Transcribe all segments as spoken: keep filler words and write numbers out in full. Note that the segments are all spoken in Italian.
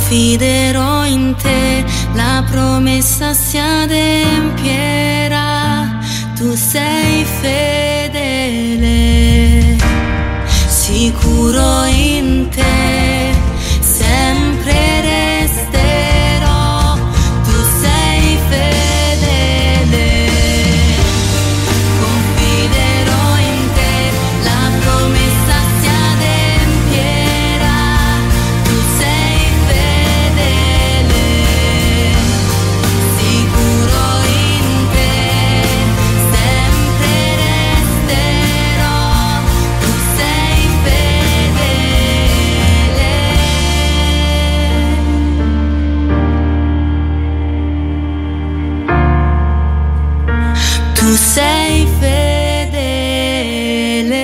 confiderò in te, la promessa si adempierà, tu sei fedele, sicuro in te, sempre resterò, tu sei fedele, confiderò in te, la promessa si adempierà, tu sei fedele, sicuro in te, sempre resterò, tu sei fedele. Tu sei fedele.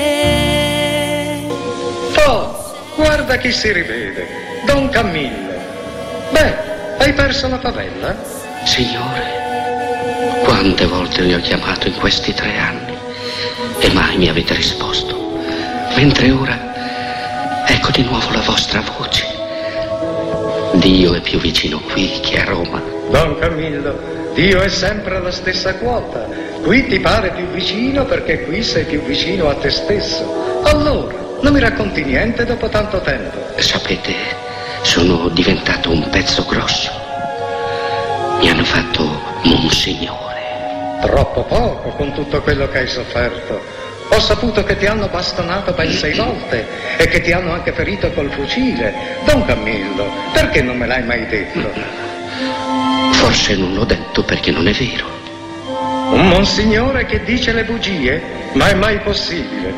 Oh, guarda chi si rivede, Don Camillo. Beh, hai perso la favella? Signore, quante volte vi ho chiamato in questi tre anni e mai mi avete risposto, mentre ora ecco di nuovo la vostra voce. Dio è più vicino qui che a Roma. Don Camillo, Dio è sempre alla stessa quota. Qui ti pare più vicino perché qui sei più vicino a te stesso. Allora, non mi racconti niente dopo tanto tempo? Sapete, sono diventato un pezzo grosso. Mi hanno fatto monsignore. Troppo poco con tutto quello che hai sofferto. Ho saputo che ti hanno bastonato ben sei volte e che ti hanno anche ferito col fucile. Don Camillo, perché non me l'hai mai detto? Forse non l'ho detto perché non è vero. Un monsignore che dice le bugie? Ma è mai possibile?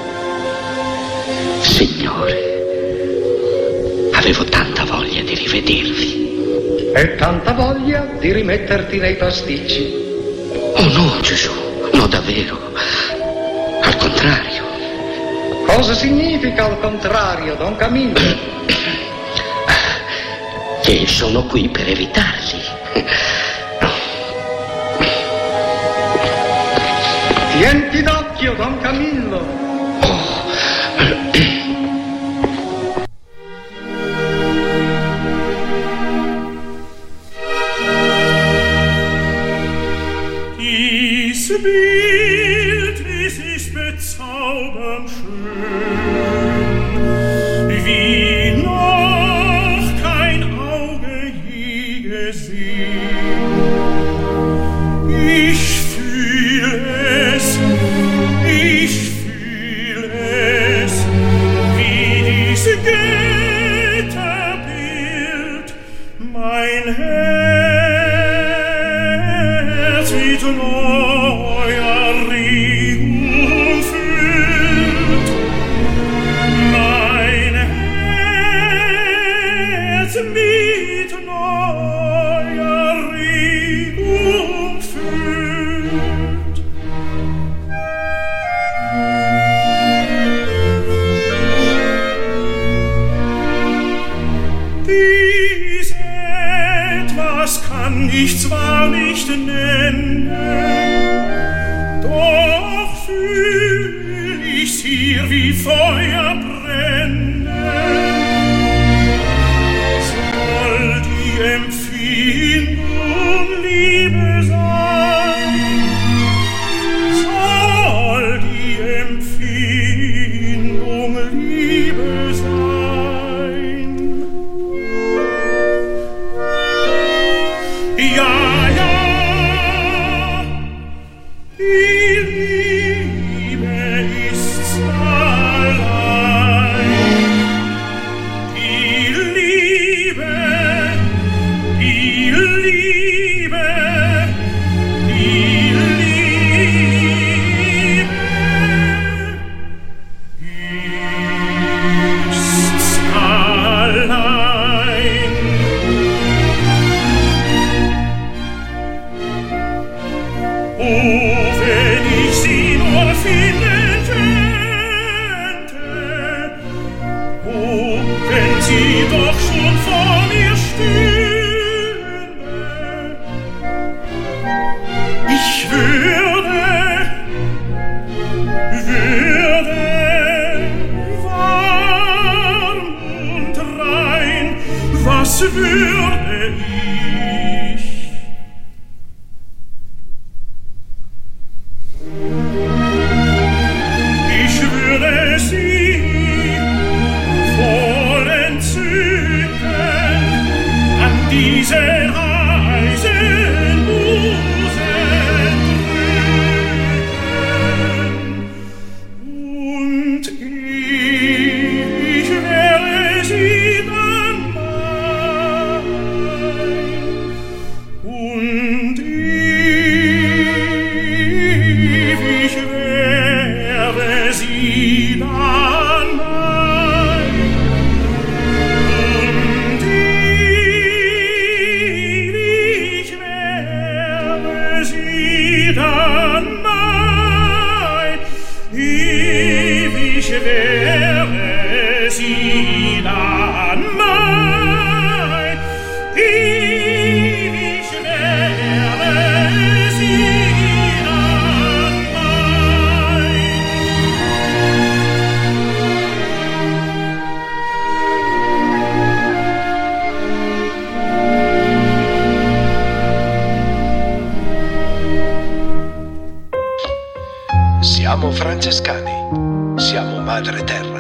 Signore, avevo tanta voglia di rivedervi. E tanta voglia di rimetterti nei pasticci. Oh no, Gesù, no davvero. Al contrario. Cosa significa al contrario, Don Camillo? Che sono qui per evitarli. Tienti d'occhio, Don Camillo. Oh. Dies Bild, dies ist bezaubernd schön, wie noch kein Auge je gesehen. Ich fühl es, ich fühl es, wie dies Götterbild mein Herz mit neuer Regung füllt. Mein Herz mit neuer Regung füllt. Dies etwas kann ich zwar nicht nennen, doch fühl ich's hier wie Feuer brennen. Soll die Empfindung Liebe sein, soll die Empfindung Liebe sein. Ja, ja, die Liebe ist's allein. Die Liebe, die Liebe, die Liebe ist's allein. Oh, wenn ich sie nur finden könnte, oh, wenn sie doch schon vor mir stünde, ich würde, würde warm und rein, was was würde ich? Ich würde sie voll entzücken an diese Reisen Busen drücken. Und ich wäre sie dann mein. Und ewig wäre sie dann mein. Und ewig wäre sie dann mein. Ewig wäre sie dann mein. Ewig wäre sie dann mein. Siamo francescani, siamo madre terra.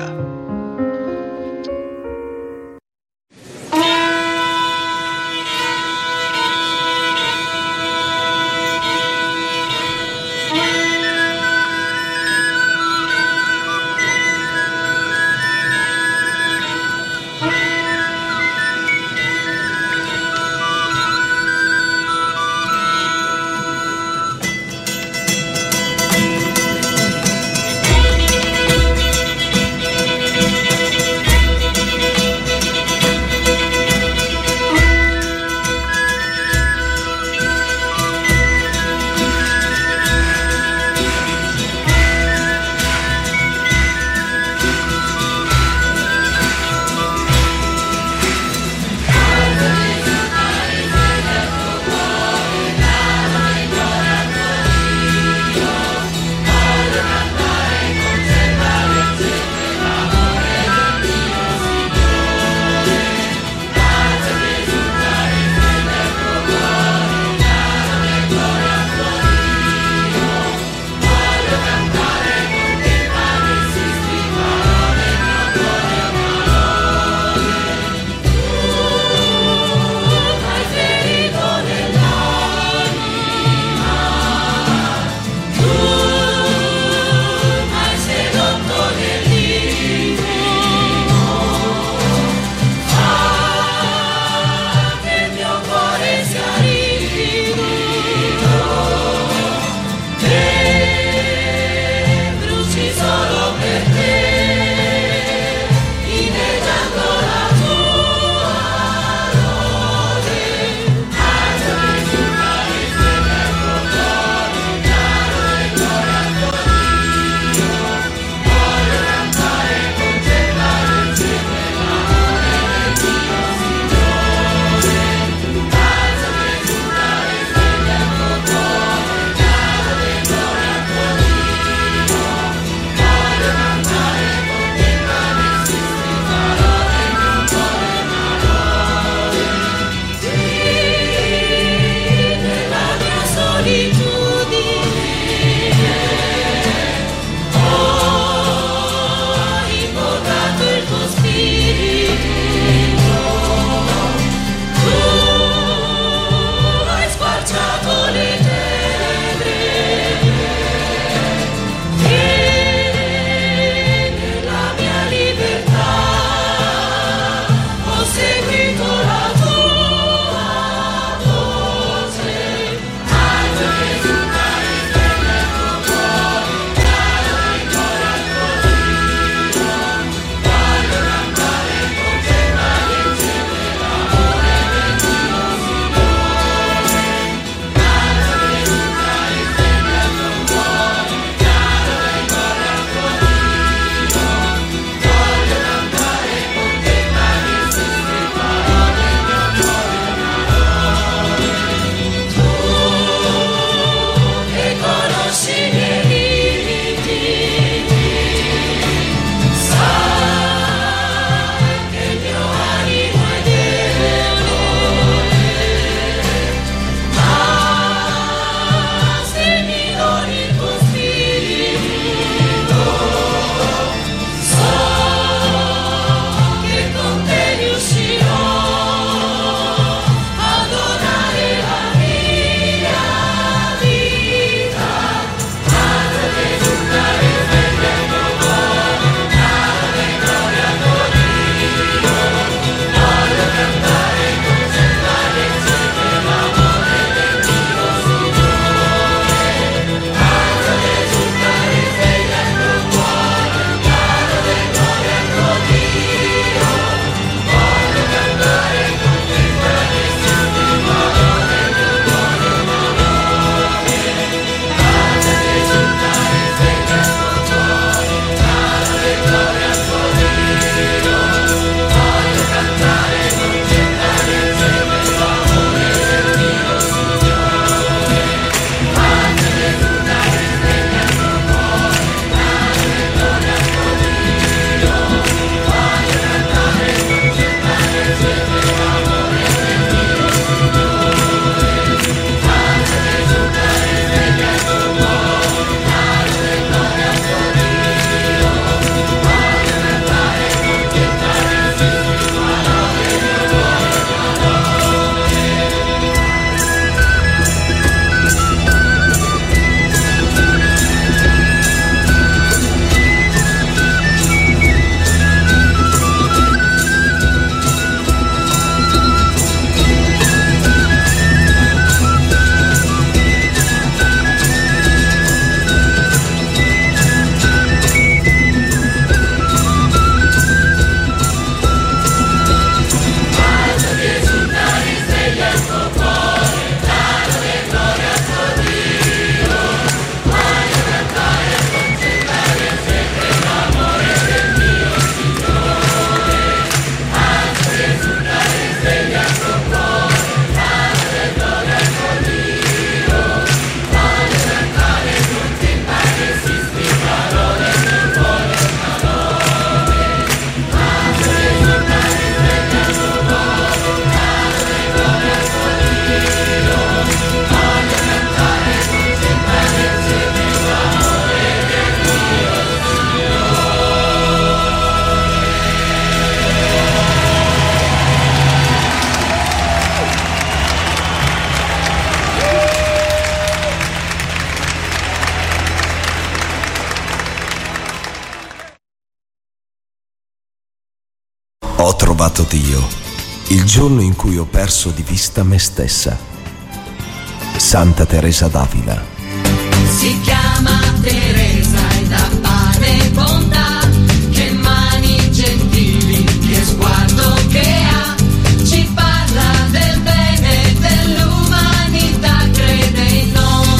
trovato Dio, il giorno in cui ho perso di vista me stessa. Santa Teresa d'Avila. Si chiama Teresa ed ha pane e bontà, che mani gentili, che sguardo che ha, ci parla del bene, dell'umanità, crede in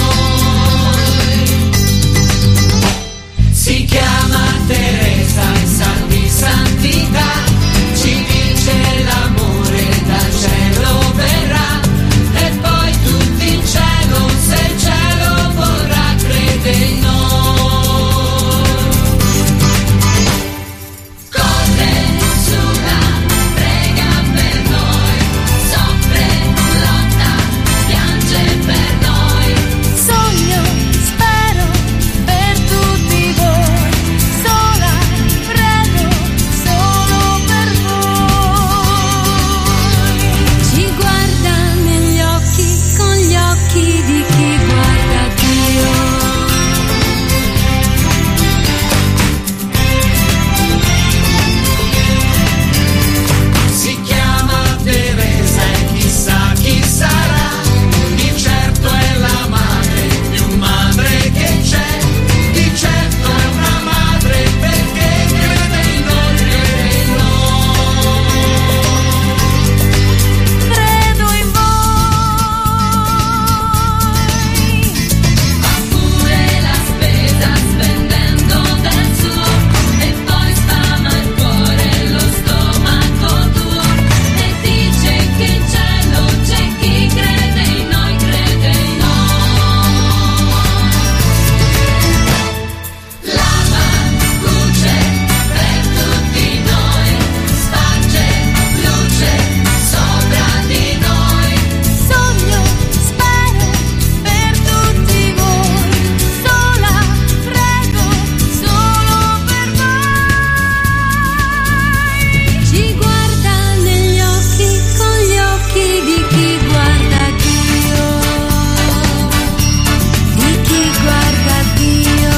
noi. Si chiama Teresa e sa di santità, ci dice l'amore dal cielo verrà, e poi tutti in cielo, se il cielo vorrà, crede in noi. Corre sulla, prega per noi, soffre, lotta, piange per noi. Sogno, spero per tutti voi, sola, prego, solo per voi. Ci guarda negli occhi con gli occhi di chi guarda Dio. Si chiama Teresa e chissà chi sarà, di certo è la madre, più madre che c'è, di certo è una madre perché crede in noi, crede in noi. Credo in voi. Fa pure la spesa spendendo del suo, e poi sfama il cuore e lo stomaco tuo, e dice che in cielo c'è chi crede in noi, crede in noi. Lava, luce per tutti noi, sparge luce sopra di noi. Sogno, spero per tutti voi, sola, prego, solo per voi. Ci guarda negli occhi con gli occhi di chi guarda Dio, di chi guarda Dio.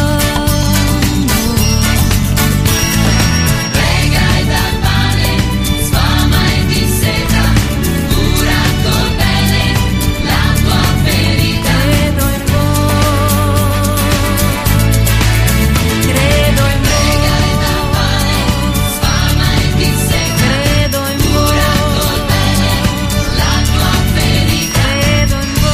Prega e dà pane, sfama e disseta, cura col bene la tua ferita. Credo in voi, credo in Prega e dà pane, voi, sfama e disseta, credo in cura col bene voi, la tua ferita. credo in voi.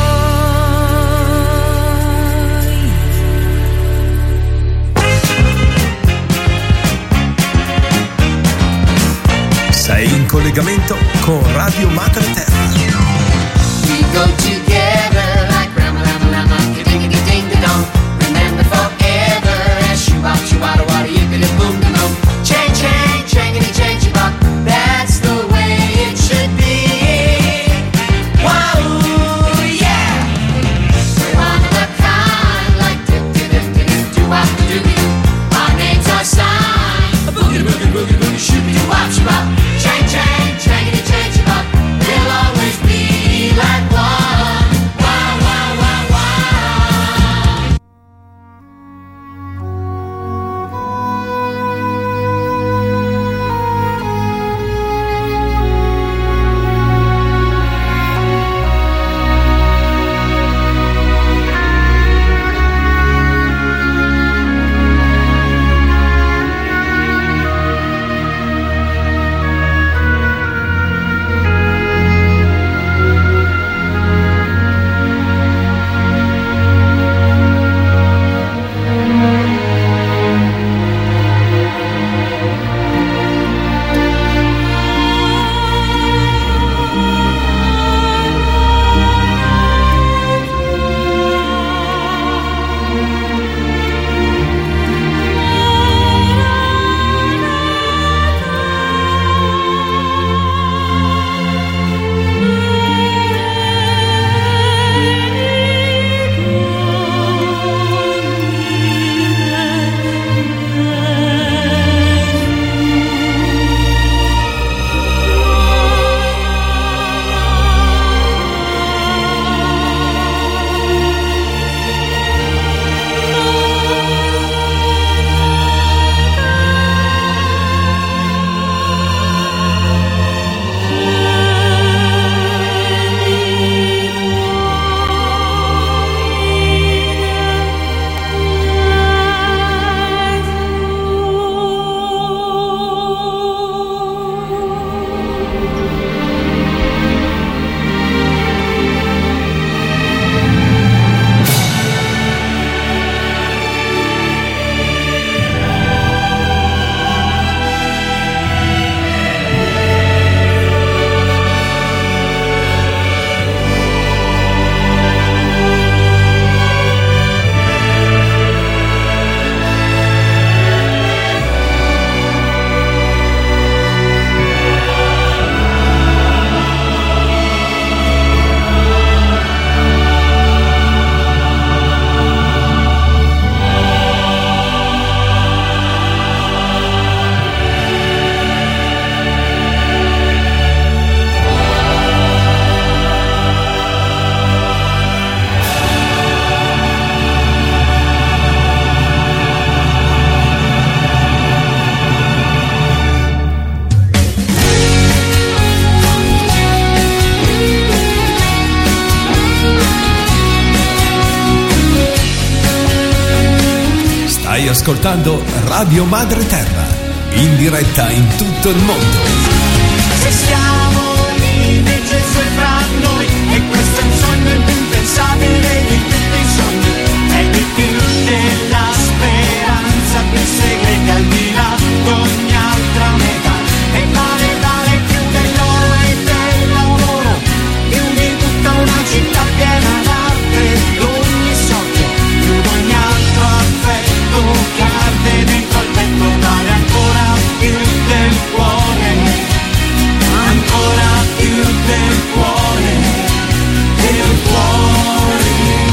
Sei in collegamento con Radio Madre Terra. We go together like Rama Lama Lama, diggity ding dong. Remember forever as Shubop Shubada Wada Yippity Boom Boom Boom. Chang Chang Changity Chang Chibok. That's the way it should be. Wow, yeah. We're one of a kind, like dip dip dip dip dip doo wop doo doo. Our names are signed. A boogie boogie boogie boogie shooby doo wop shubop. Chang Chang Changity Chang Chibok. We'll always be like one. Stai ascoltando Radio Madre Terra, in diretta in tutto il mondo. Se siamo uniti Gesù è fra noi, e questo è un sogno il più impensabile di tutti i sogni, è di più della speranza più segreta al di là d'ogni altra metà, e vale dare più dell'oro e del lavoro, più di tutta una città piena d'arte, d'ogni sogno, più d'ogni altro affetto che arde dentro il petto, vale ancora più del cuore, ancora più del cuore, del cuore.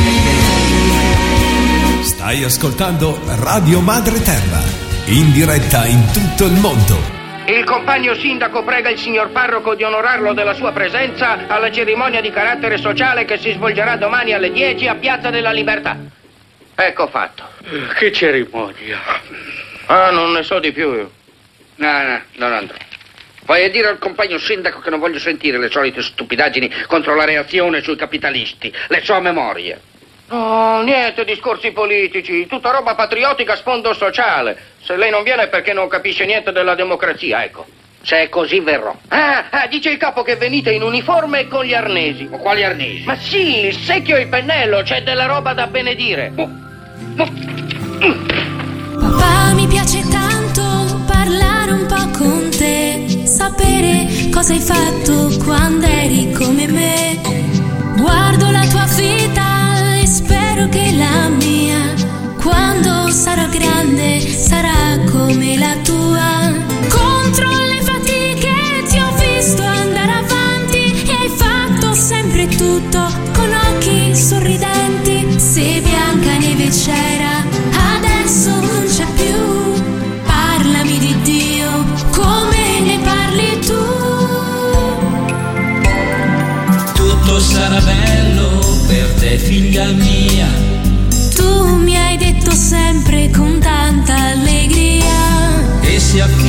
Stai ascoltando Radio Madre Terra, in diretta in tutto il mondo. Il compagno sindaco prega il signor parroco di onorarlo della sua presenza alla cerimonia di carattere sociale che si svolgerà domani alle dieci a Piazza della Libertà. Ecco fatto. Che cerimonia? Ah, non ne so di più io. No, no, non andrò. Vai a dire al compagno sindaco che non voglio sentire le solite stupidaggini contro la reazione sui capitalisti. Le so a memoria. No, niente discorsi politici, tutta roba patriottica a sfondo sociale. Se lei non viene è perché non capisce niente della democrazia, ecco. Se è così verrò. Ah, ah, dice il capo che venite in uniforme e con gli arnesi. Ma quali arnesi? Ma sì, il secchio e il pennello, c'è della roba da benedire. Oh. Oh. Papà, mi piace tanto parlare un po' con te, sapere cosa hai fatto quando eri come me. Guardo la tua vita e spero che la mia, quando sarò grande, sarà come la tua. Contro le fatiche ti ho visto andare avanti e hai fatto sempre tutto con occhi sorridenti. Se Biancaneve c'era, adesso non c'è più. Parlami di Dio come ne parli tu. Tutto sarà bello per te, figlia mia. Tu mi hai detto sempre con tanta allegria. E sia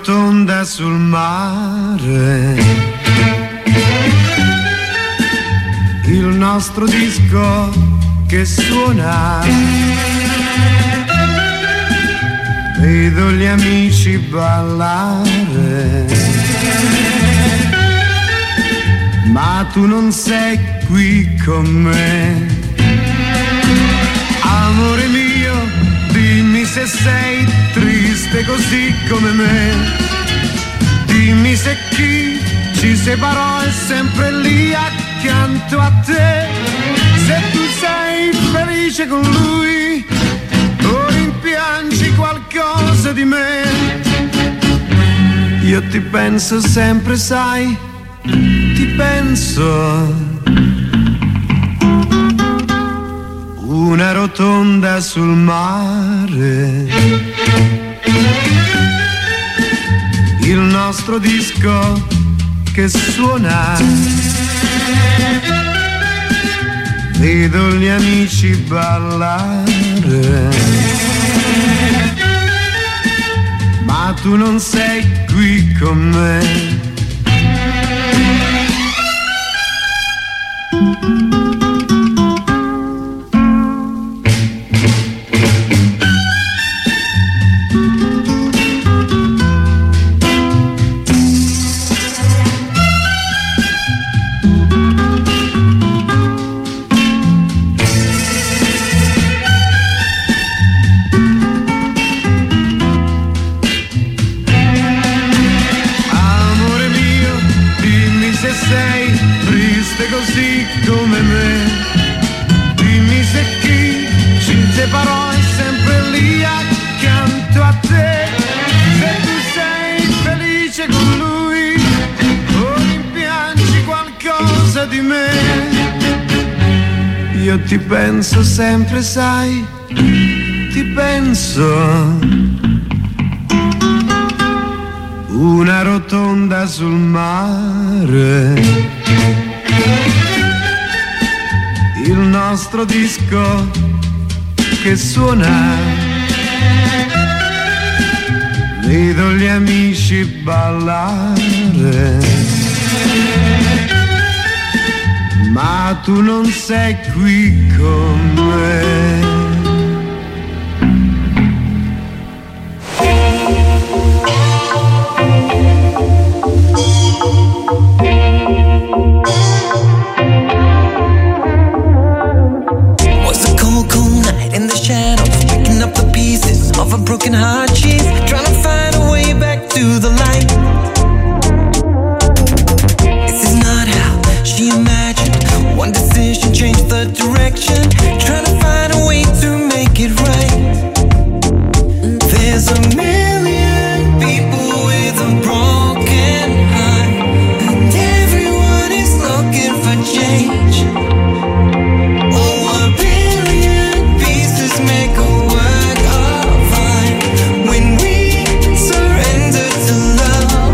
rotonda sul mare, il nostro disco che suona, vedo gli amici ballare, ma tu non sei qui con me. Amore mio, dimmi se sei triste così come me, dimmi se chi ci separò è sempre lì accanto a te, se tu sei felice con lui o rimpiangi qualcosa di me. Io ti penso sempre, sai, ti penso. Una rotonda sul mare, il nostro disco che suona, vedo gli amici ballare, ma tu non sei qui con me. Io ti penso sempre, sai, ti penso. Una rotonda sul mare, il nostro disco che suona, vedo gli amici ballare, ma tu non sei qui con me. Was a cold, cold night in the shadows, picking up the pieces of a broken heart. She's trying to find a way back to the light. This is not how she imagined. One decision changed the direction, trying to find a way to make it right. There's a million people with a broken heart, and everyone is looking for change. Oh, a billion pieces make a work of art when we surrender to love.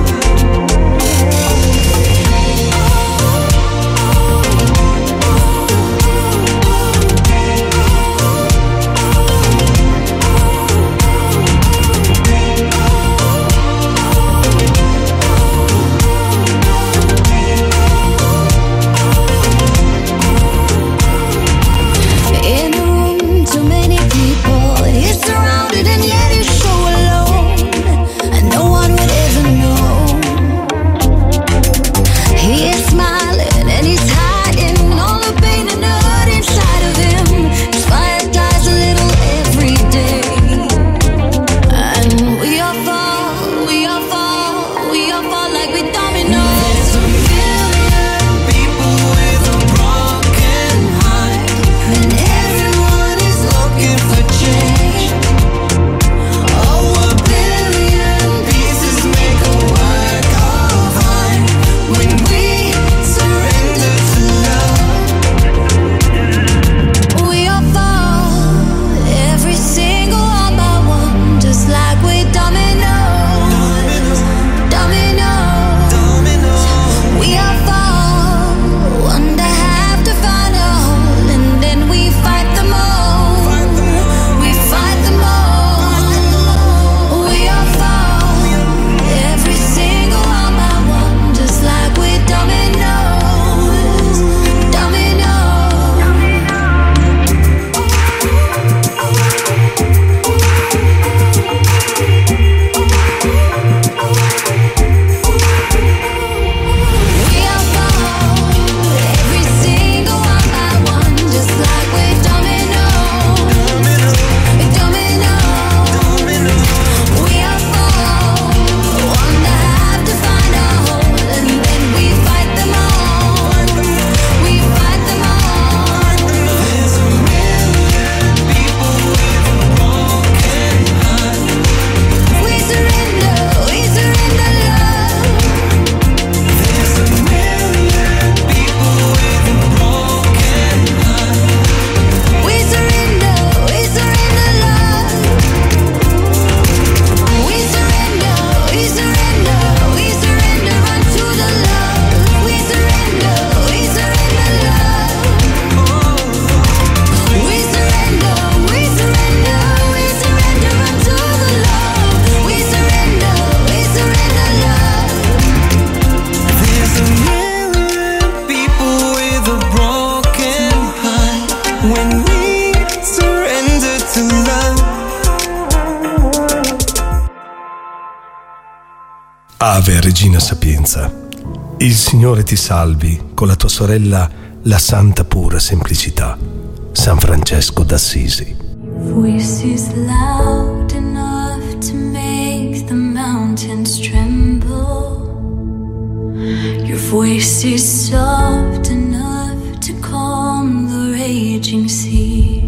Ave Regina Sapienza, il Signore ti salvi con la tua sorella, la Santa Pura Semplicità, San Francesco d'Assisi. Voice is loud enough to make the mountains tremble. Your voice is soft enough to calm the raging sea.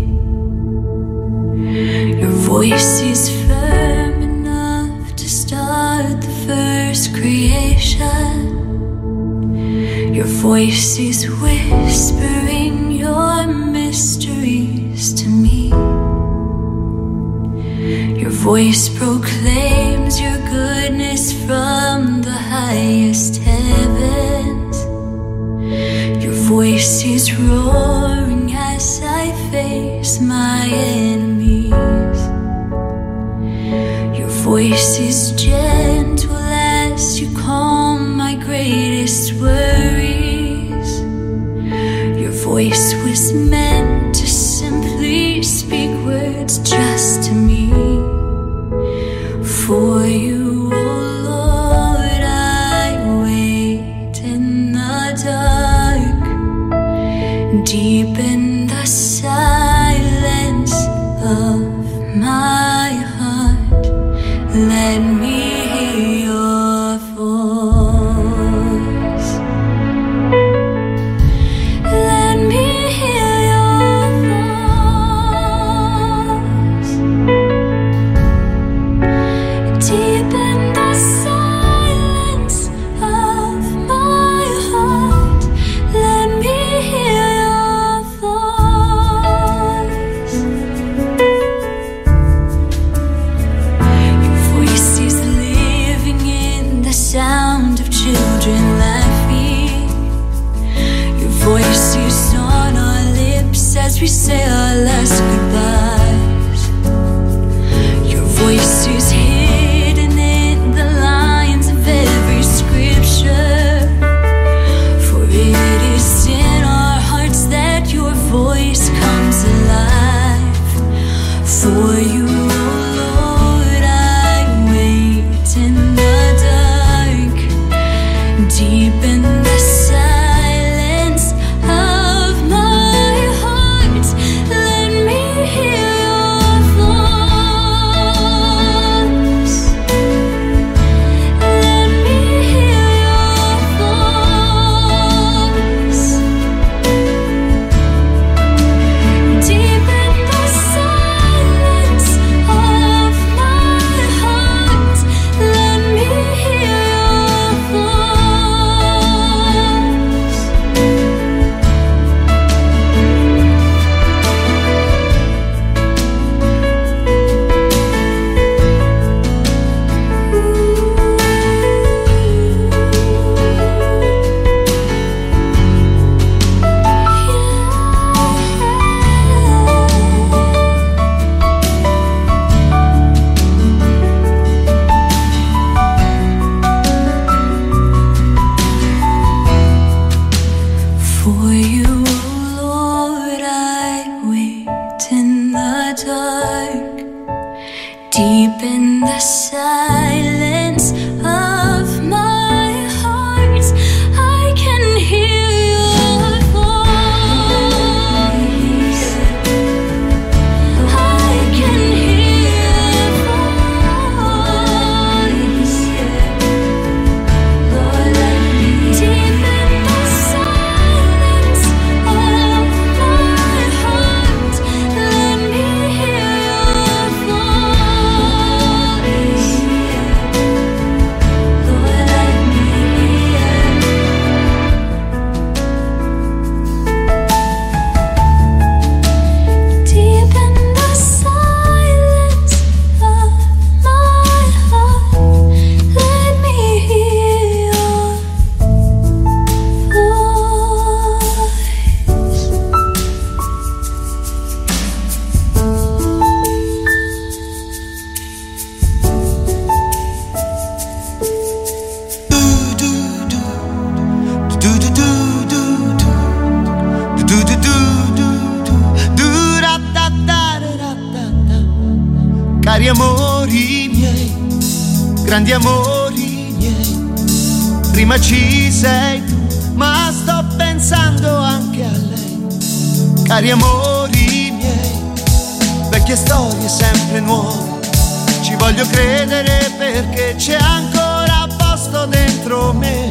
Your voice is firm enough to start the first creation. Your voice is whispering your mysteries to me. Your voice proclaims your goodness from the highest heavens. Your voice is roaring as I face my enemies. Your voice is gentle as you calm my greatest worries. Your voice was meant to simply speak words just to me. For you, oh Lord, I wait in the dark, deep in the silence of my heart. Let me hear your voice. Let me hear your voice. Deep in the silence of my heart, let me hear your voice. Your voice is living in the sound of children laughing. Your voice is on our lips as we say our last goodbyes. Your voice is hidden in the lines of every scripture. For it is in our hearts that your voice comes alive. For you, oh Lord, I wait in the dark, deep in the silence of my heart. Let me hear your voice. Let me hear your voice. Deep in the silence of my heart, let me hear your voice. For you, oh Lord, I wait in the dark, deep in the silence of my heart. I can hear your voice. I can hear your voice. Lord, let me deep in the silence of my heart. Let me hear your voice. Lord, let me hear. Deep in the silence of my heart, let me hear your voice. Cari amori miei, grandi amori miei. Prima ci sei tu, ma sto pensando anche a lei. Cari amori miei, vecchie storie sempre nuove, ci voglio credere perché c'è ancora posto dentro me.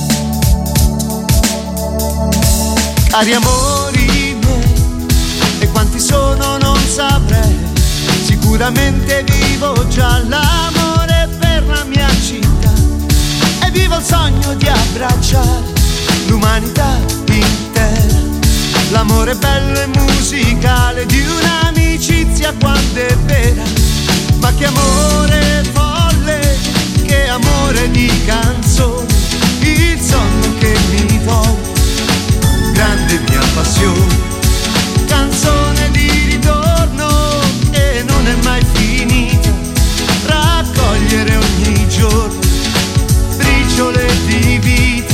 Cari amori miei, e quanti sono non saprei, sicuramente vivo già l'amore per la mia città e vivo il sogno di abbracciare l'umanità intera. L'amore bello e musicale di un'amicizia quando è vera. Ma che amore folle, che amore di canzone, il sonno che mi toglie, grande mia passione. Canzone di ritorno che non è mai finita, raccogliere ogni giorno briciole di vita.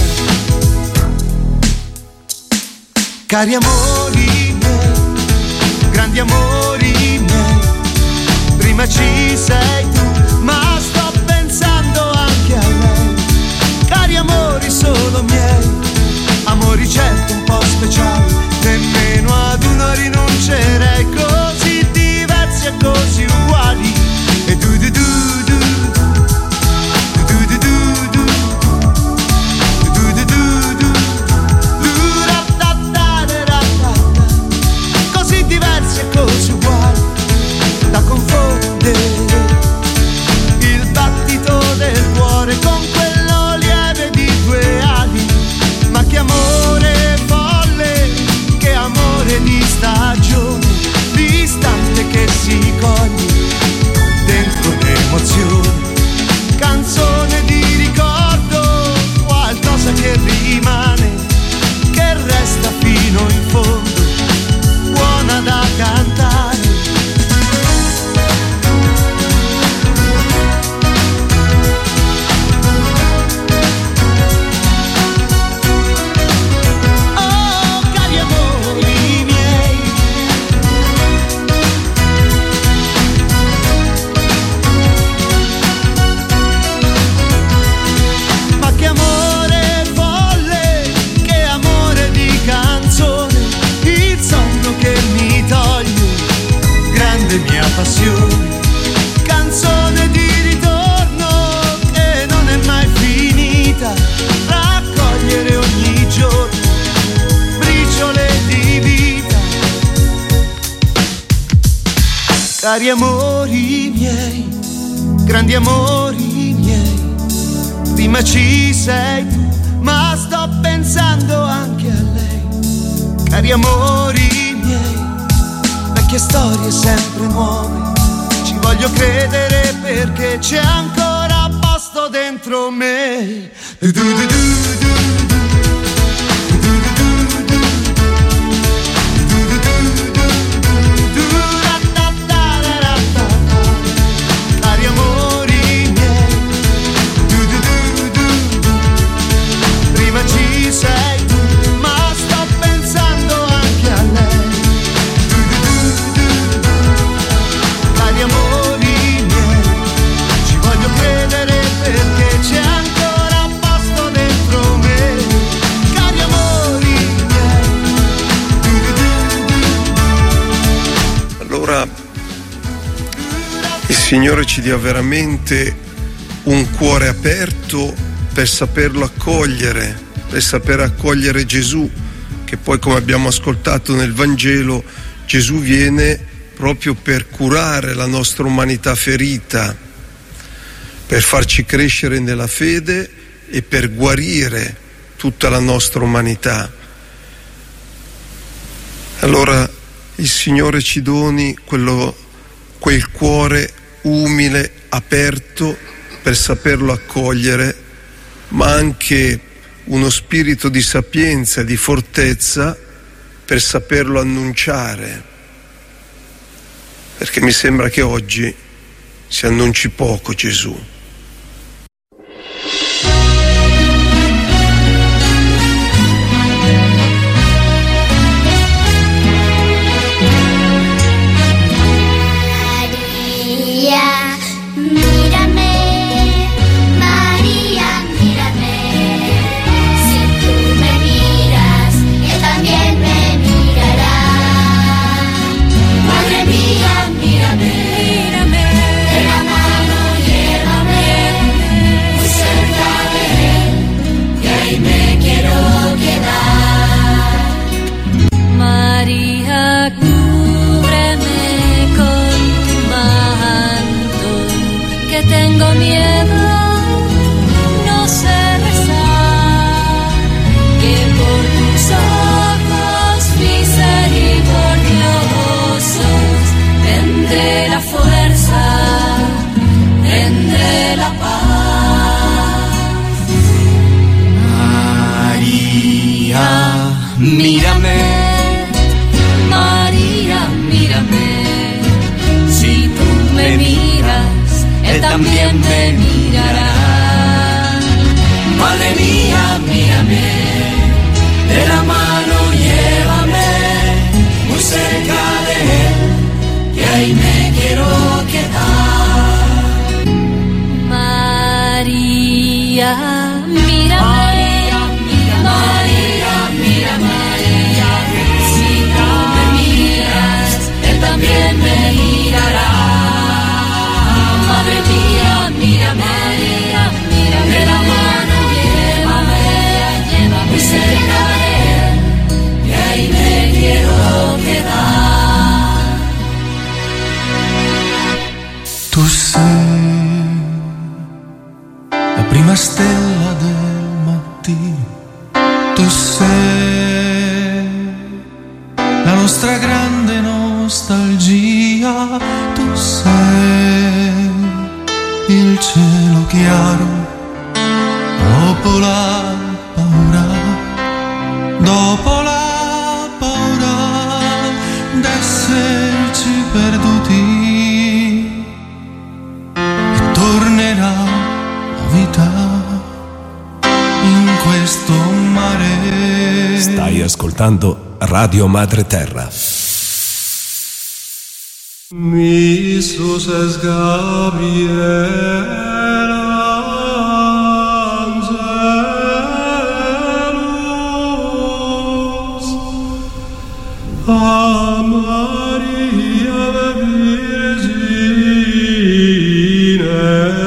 Cari amori miei, grandi amori miei, prima ci sei tu, ma sto pensando anche a lei. Cari amori solo miei, amori certo un po' speciali, nemmeno ad uno rinuncerei, così diversi e così uguali. E du du du du du du du du du du du du, così diversi e così uguali da confondere. Il battito del cuore con quello lieve di due ali. Ma che amore folle, che amore di stagione, l'istante che si coglie dentro l'emozione. Canzone di ricordo, qualcosa che rimane, che resta fino in fondo, buona da cantare. Mia passione, canzone di ritorno che non è mai finita, raccogliere ogni giorno briciole di vita. Cari amori miei, grandi amori miei, prima ci sei tu, ma sto pensando anche a lei. Cari amori miei, che storie sempre nuove, ci voglio credere perché c'è ancora posto dentro me. Du du du du du. Il Signore ci dia veramente un cuore aperto per saperlo accogliere, per saper accogliere Gesù, che poi, come abbiamo ascoltato nel Vangelo, Gesù viene proprio per curare la nostra umanità ferita, per farci crescere nella fede e per guarire tutta la nostra umanità. Allora il Signore ci doni quello, quel cuore umile, aperto per saperlo accogliere, ma anche uno spirito di sapienza, di fortezza per saperlo annunciare, perché mi sembra che oggi si annunci poco Gesù. María, mírame, María. que tengo miedo, no sé rezar, que por tus ojos misericordiosos tendré la fuerza, tendré la paz. María, mírame. María, mírame. Si tú me miras, Él también me mirará. Madre mía, mírame, de la mano llévame muy cerca de Él, que ahí me quiero quedar. María, mírame. María, mírame. Si tú me miras, Él también me mirará. Madre mía, mírame, de la mano llévame, muy cerca de Él, que ahí me quiero quedar. Tu sei la prima stella del mattino, tu sei la nostra grande nostalgia, tu sei il cielo chiaro dopo la paura, dopo la paura d'esserci perduti, e tornerà la vita in questo mare. Stai ascoltando Radio Madre Terra. Iisus es Gabriel angelus a Maria Virgine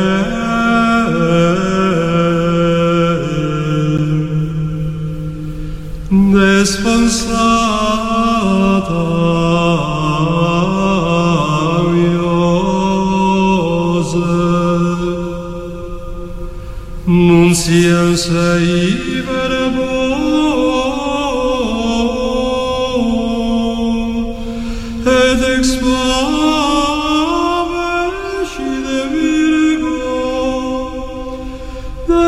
desponsata Nunciam sei verbo et ex faveci de Virgo de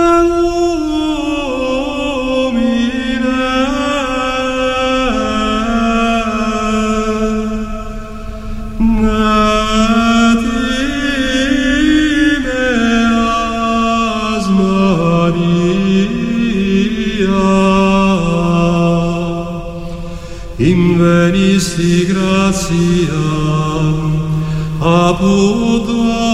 invenisti gratia apud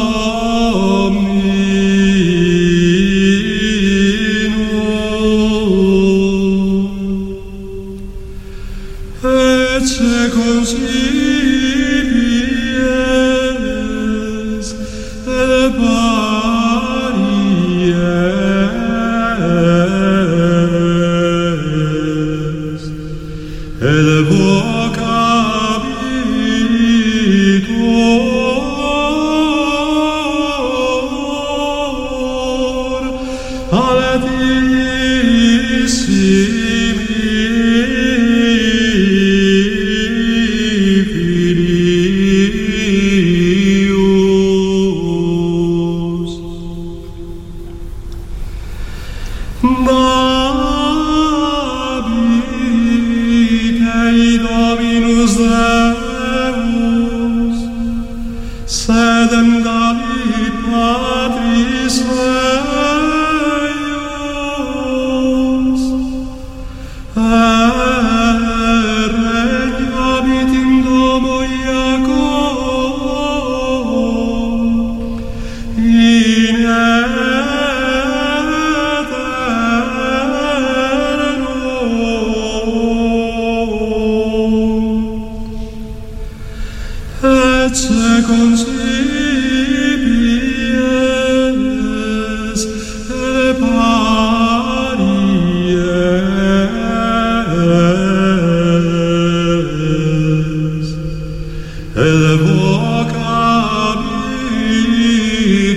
Dominum ecce concipies et paries et vocabitur altissimi filius.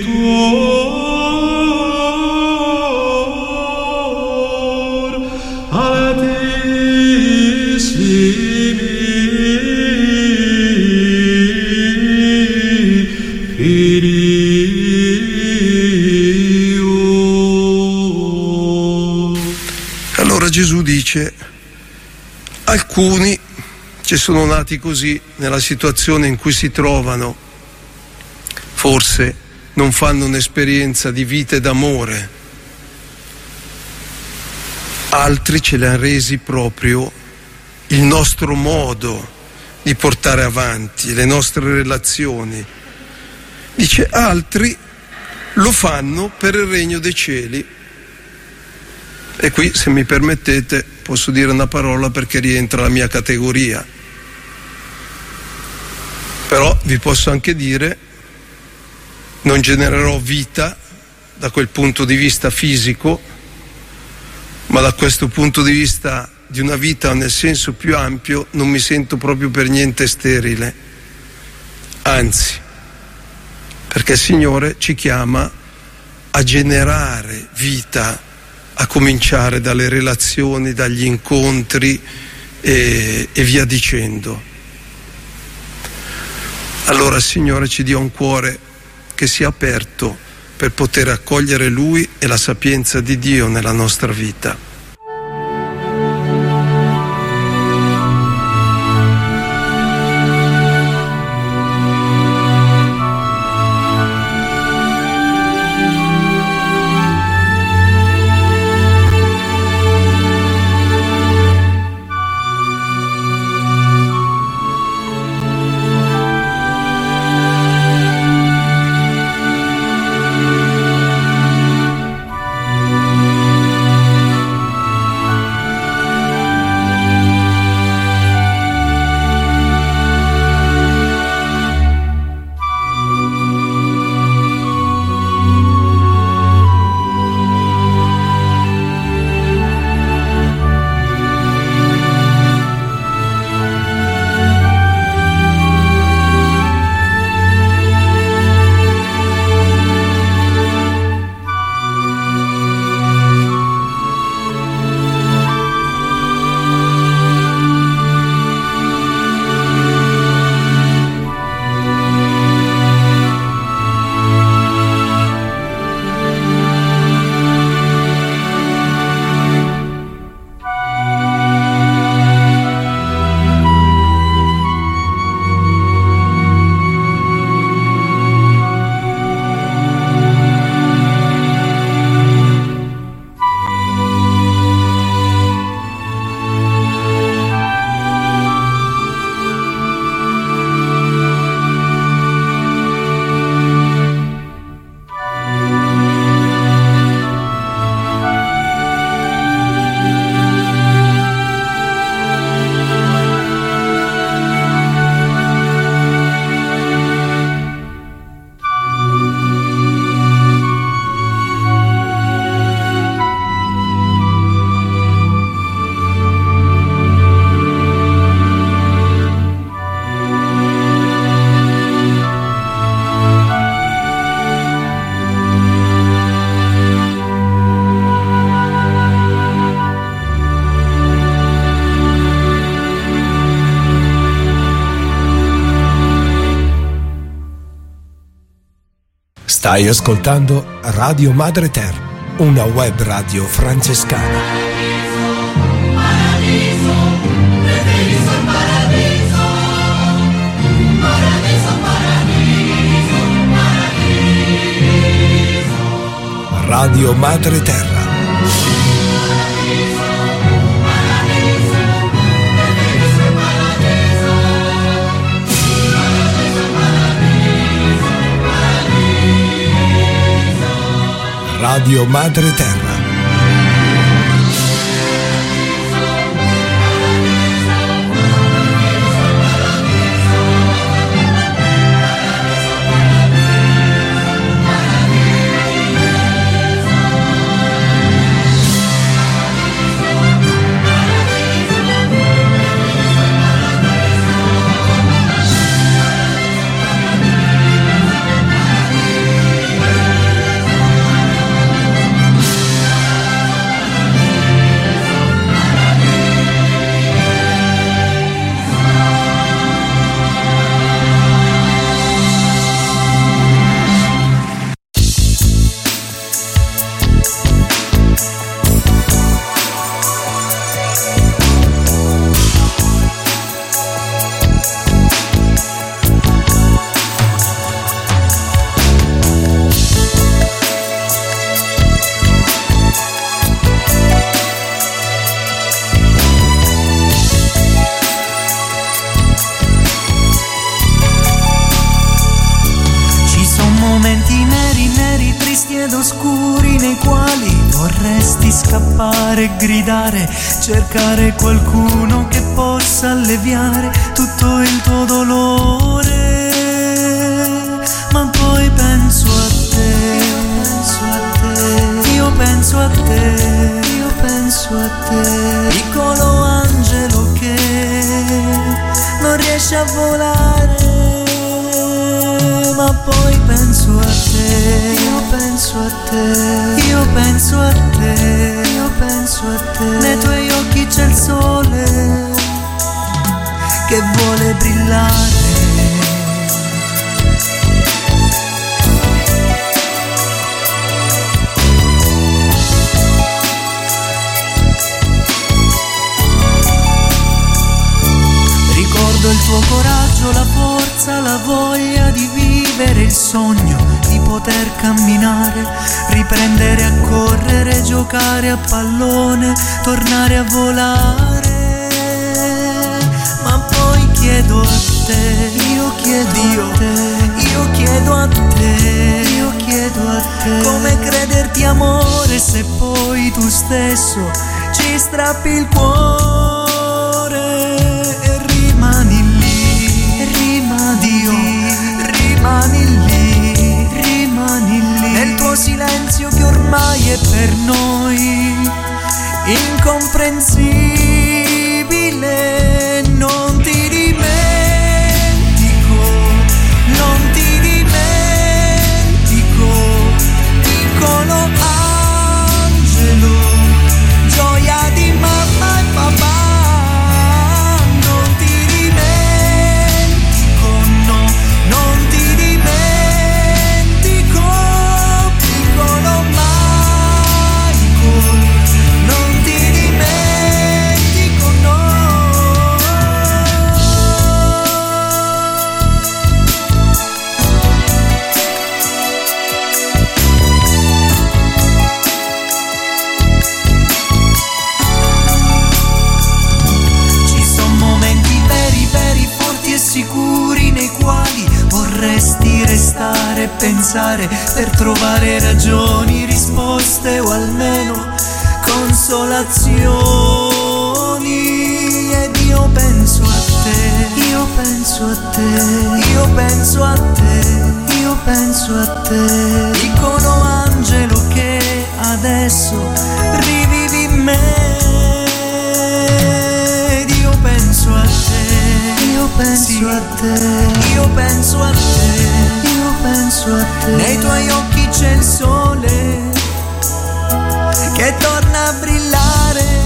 Gesù dice: alcuni che sono nati così, nella situazione in cui si trovano, forse non fanno un'esperienza di vita e d'amore, altri ce li hanno resi proprio il nostro modo di portare avanti le nostre relazioni. Dice: altri lo fanno per il regno dei cieli. E qui, se mi permettete, posso dire una parola perché rientra la mia categoria. Però vi posso anche dire, non genererò vita da quel punto di vista fisico, ma da questo punto di vista di una vita nel senso più ampio non mi sento proprio per niente sterile. Anzi, perché il Signore ci chiama a generare vita, a cominciare dalle relazioni, dagli incontri e, e via dicendo. Allora il Signore ci dia un cuore che sia aperto per poter accogliere Lui e la sapienza di Dio nella nostra vita. Stai ascoltando Radio Madre Terra, una web radio francescana. Radio Madre Terra. Radio Madre Terra. scappare, gridare, cercare qualcuno che possa alleviare tutto il tuo dolore. Ma poi penso a te, penso a te, io penso a te, io penso a te, piccolo angelo che non riesce a volare. Ma poi penso a te, io penso a te, io penso a te, io penso a te. Nei tuoi occhi c'è il sole che vuole brillare. Ricordo il tuo coraggio, la forza, la voglia di vivere, il sogno di poter camminare, riprendere a correre, giocare a pallone, tornare a volare. Ma poi chiedo a te, io chiedo io, a te, io chiedo a te, io chiedo a te, come crederti amore se poi tu stesso ci strappi il cuore e rimani lì, rimani lì, rimani lì, rimani lì, nel tuo silenzio che ormai è per noi incomprensibile. Non ti dimentico, non ti dimentico, piccolo angelo, gioia di mamma e papà. Non ti dimentico, no, non ti dimentico, piccolo Michael, non ti dimentico, no. Ci sono momenti veri, veri, forti e sicuri nei quali vorresti restare e pensare per trovare ragioni, risposte o almeno consolazioni. Ed io penso a te, io penso a te, io penso a te, io penso a te, piccolo angelo che adesso rivivi in me. Ed io penso a te, io penso a te, io penso a te, io penso a te, nei tuoi occhi c'è il sole che torna a brillare.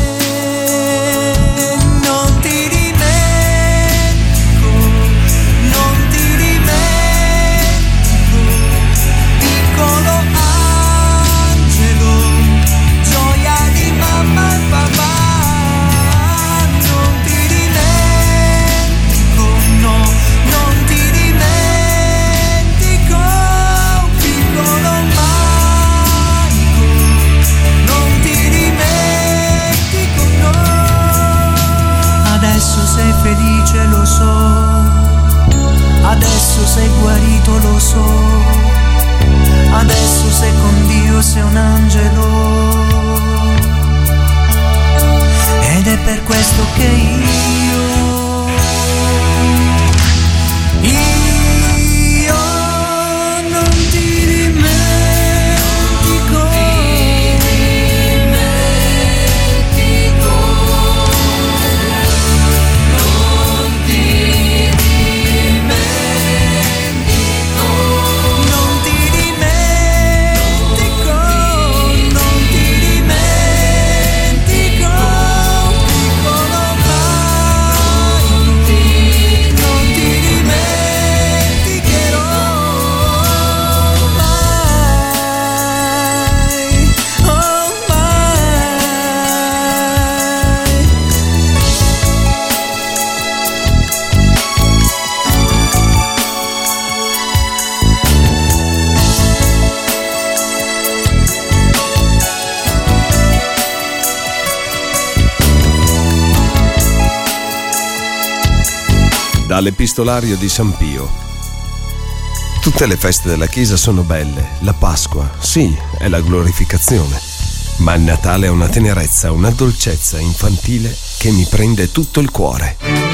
Non ti dimentico, non ti dimentico, piccolo angelo, gioia di mamma e papà. Non ti dimentico, no, non ti dimentico, piccolo Michael, non ti dimentico, no. Adesso sei felice, lo so, adesso sei guarito, lo so, adesso sei con Dio, sei un angelo. Ed è per questo che io Io non ti dimentico, non ti dimentico, non ti dimentico, non ti dimentico, piccolo Michael, non ti dimenticherò mai, oh mai. Dall'Epistolario di San Pio. Tutte le feste della Chiesa sono belle. La Pasqua, sì, è la glorificazione. Ma il Natale ha una tenerezza, una dolcezza infantile che mi prende tutto il cuore.